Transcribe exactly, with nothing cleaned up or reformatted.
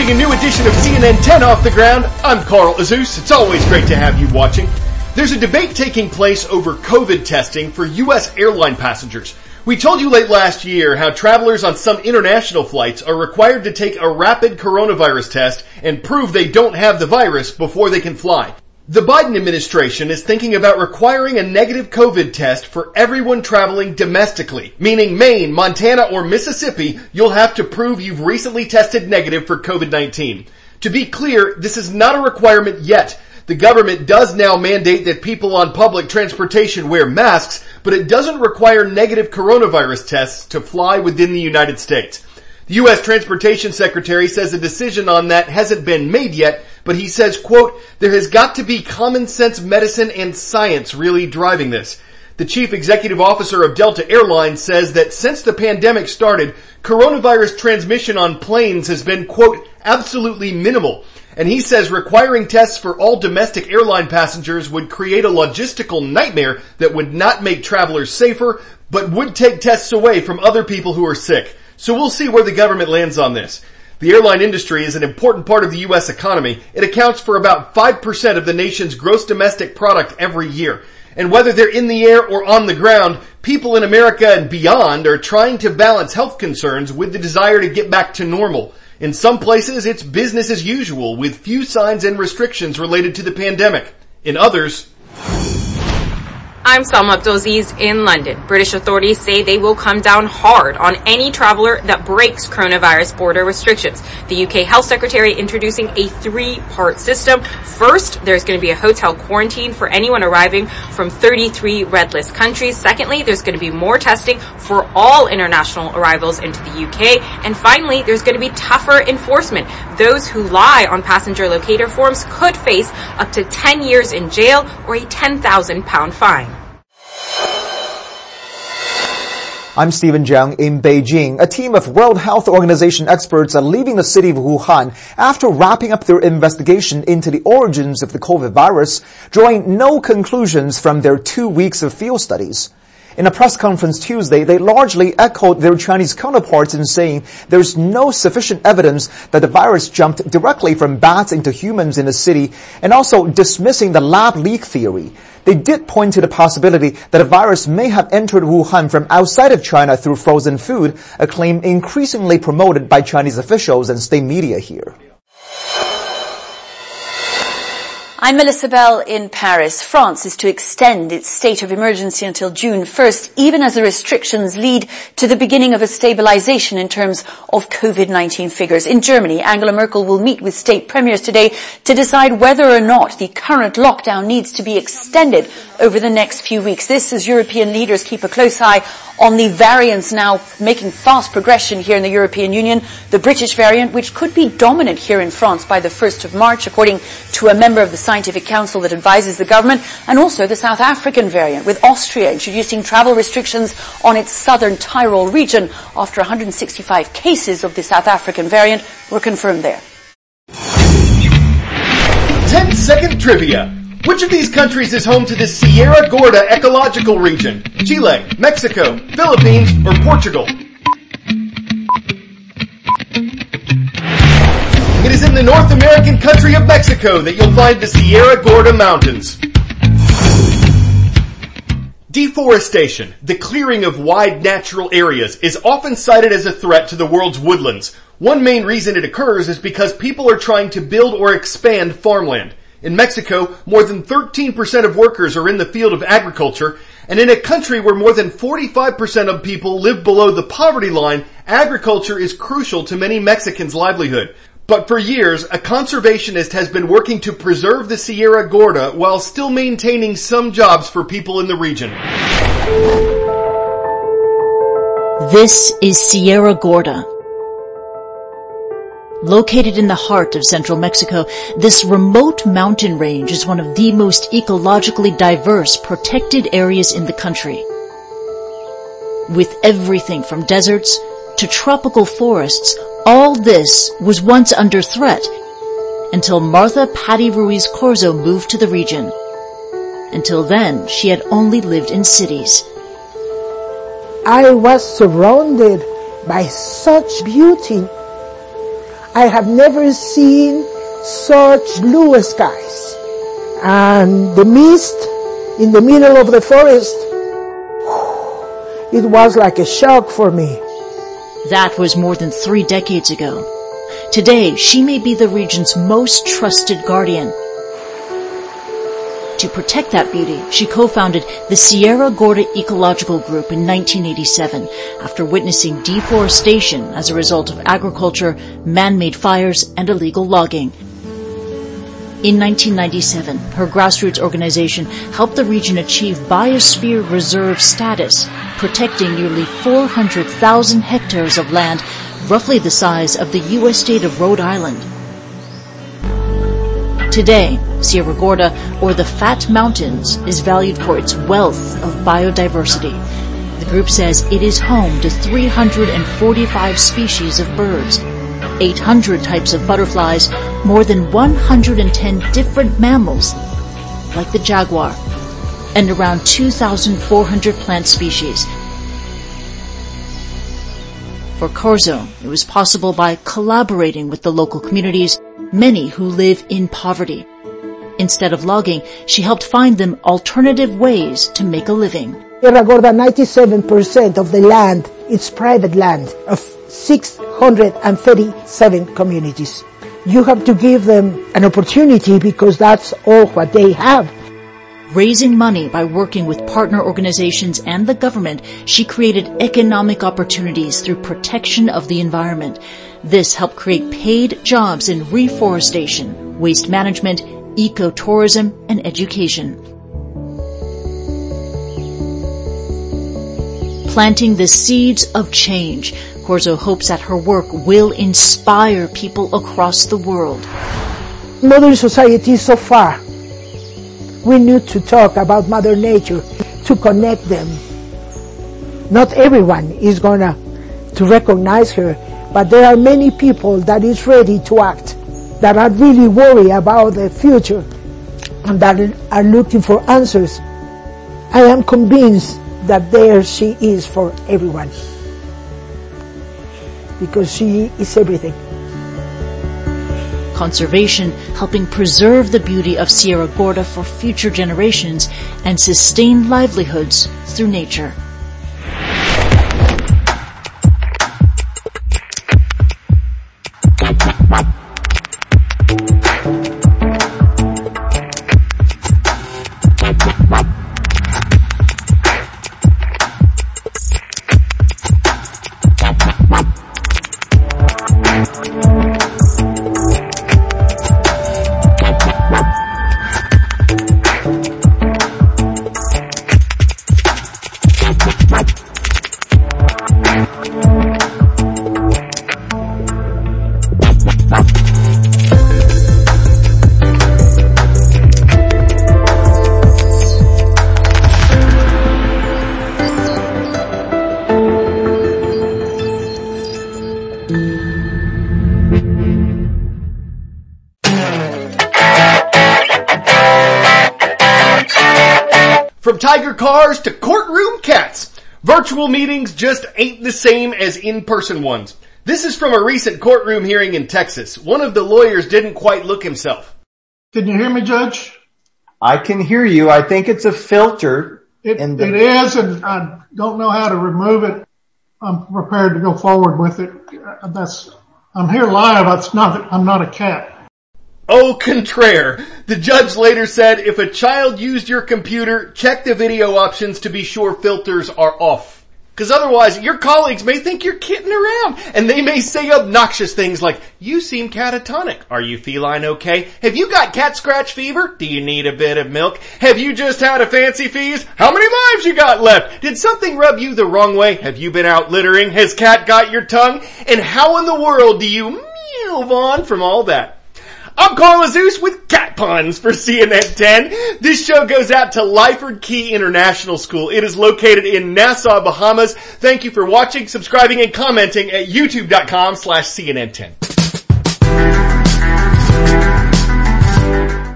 getting a new edition of C N N ten off the ground. I'm Carl Azus. It's always great to have you watching. There's a debate taking place over COVID testing for U S airline passengers. We told you late last year how travelers on some international flights are required to take a rapid coronavirus test and prove they don't have the virus before they can fly. The Biden administration is thinking about requiring a negative COVID test for everyone traveling domestically, meaning Maine, Montana, or Mississippi, you'll have to prove you've recently tested negative for COVID nineteen. To be clear, this is not a requirement yet. The government does now mandate that people on public transportation wear masks, but it doesn't require negative coronavirus tests to fly within the United States. The U S Transportation Secretary says a decision on that hasn't been made yet, but he says, quote, there has got to be common sense medicine and science really driving this. The chief executive officer of Delta Airlines says that since the pandemic started, coronavirus transmission on planes has been, quote, absolutely minimal. And he says requiring tests for all domestic airline passengers would create a logistical nightmare that would not make travelers safer, but would take tests away from other people who are sick. So we'll see where the government lands on this. The airline industry is an important part of the U S economy. It accounts for about five percent of the nation's gross domestic product every year. And whether they're in the air or on the ground, people in America and beyond are trying to balance health concerns with the desire to get back to normal. In some places, it's business as usual with few signs and restrictions related to the pandemic. In others, I'm Salma Abdulaziz in London. British authorities say they will come down hard on any traveler that breaks coronavirus border restrictions. The U K Health Secretary introducing a three-part system. First, there's going to be a hotel quarantine for anyone arriving from thirty-three red list countries. Secondly, there's going to be more testing for all international arrivals into the U K. And finally, there's going to be tougher enforcement. Those who lie on passenger locator forms could face up to ten years in jail or a ten thousand pound fine. I'm Stephen Jiang in Beijing. A team of World Health Organization experts are leaving the city of Wuhan after wrapping up their investigation into the origins of the COVID virus, drawing no conclusions from their two weeks of field studies. In a press conference Tuesday, they largely echoed their Chinese counterparts in saying there's no sufficient evidence that the virus jumped directly from bats into humans in the city, and also dismissing the lab leak theory. They did point to the possibility that a virus may have entered Wuhan from outside of China through frozen food, a claim increasingly promoted by Chinese officials and state media here. I'm Melissa Bell in Paris. France is to extend its state of emergency until June first, even as the restrictions lead to the beginning of a stabilization in terms of COVID nineteen figures. In Germany, Angela Merkel will meet with state premiers today to decide whether or not the current lockdown needs to be extended over the next few weeks. This as European leaders keep a close eye on the variants now making fast progression here in the European Union. The British variant, which could be dominant here in France by the first of March, according to a member of the Scientific Council that advises the government, and also the South African variant, with Austria introducing travel restrictions on its southern Tyrol region after one hundred sixty-five cases of the South African variant were confirmed there. ten second trivia. Which of these countries is home to the Sierra Gorda ecological region? Chile, Mexico, Philippines, or Portugal? It is in the North American country of Mexico that you'll find the Sierra Gorda Mountains. Deforestation, the clearing of wide natural areas, is often cited as a threat to the world's woodlands. One main reason it occurs is because people are trying to build or expand farmland. In Mexico, more than thirteen percent of workers are in the field of agriculture, and in a country where more than forty-five percent of people live below the poverty line, agriculture is crucial to many Mexicans' livelihood. But for years, a conservationist has been working to preserve the Sierra Gorda while still maintaining some jobs for people in the region. This is Sierra Gorda. Located in the heart of central Mexico, this remote mountain range is one of the most ecologically diverse, protected areas in the country. With everything from deserts to tropical forests, all this was once under threat until Martha Patty Ruiz Corzo moved to the region. Until then, she had only lived in cities. I was surrounded by such beauty. I have never seen such blue skies. And the mist in the middle of the forest, it was like a shock for me. That was more than three decades ago. Today, she may be the region's most trusted guardian. To protect that beauty, she co-founded the Sierra Gorda Ecological Group in nineteen eighty-seven after witnessing deforestation as a result of agriculture, man-made fires, and illegal logging. In nineteen ninety-seven, her grassroots organization helped the region achieve Biosphere Reserve status, protecting nearly four hundred thousand hectares of land, roughly the size of the U S state of Rhode Island. Today, Sierra Gorda, or the Fat Mountains, is valued for its wealth of biodiversity. The group says it is home to three hundred forty-five species of birds, eight hundred types of butterflies, more than one hundred ten different mammals, like the jaguar, and around two thousand four hundred plant species. For Corzo, it was possible by collaborating with the local communities, many who live in poverty. Instead of logging, she helped find them alternative ways to make a living. Sierra Gorda, ninety-seven percent of the land, it's private land of six hundred thirty-seven communities. You have to give them an opportunity because that's all what they have. Raising money by working with partner organizations and the government, she created economic opportunities through protection of the environment. This helped create paid jobs in reforestation, waste management, ecotourism, and education. Planting the seeds of change, Corzo hopes that her work will inspire people across the world. Modern society is so far. We need to talk about Mother Nature to connect them. Not everyone is gonna to recognize her, but there are many people that is ready to act, that are really worried about the future, and that are looking for answers. I am convinced that there she is for everyone, because she is everything. Conservation, helping preserve the beauty of Sierra Gorda for future generations and sustain livelihoods through nature. From tiger cars to courtroom cats, virtual meetings just ain't the same as in-person ones. This is from a recent courtroom hearing in Texas. One of the lawyers didn't quite look himself. Can you hear me, Judge? I can hear you. I think it's a filter. It, in the... it is, and I don't know how to remove it. I'm prepared to go forward with it. That's, I'm here live. It's not, I'm not a cat. Au contraire, the judge later said if a child used your computer, check the video options to be sure filters are off. Because otherwise, your colleagues may think you're kidding around, and they may say obnoxious things like, you seem catatonic. Are you feline okay? Have you got cat scratch fever? Do you need a bit of milk? Have you just had a fancy feast? How many lives you got left? Did something rub you the wrong way? Have you been out littering? Has cat got your tongue? And how in the world do you move on from all that? I'm Carl Azuz with Cat Puns for C N N ten. This show goes out to Lyford Key International School. It is located in Nassau, Bahamas. Thank you for watching, subscribing, and commenting at youtube.com slash CNN10.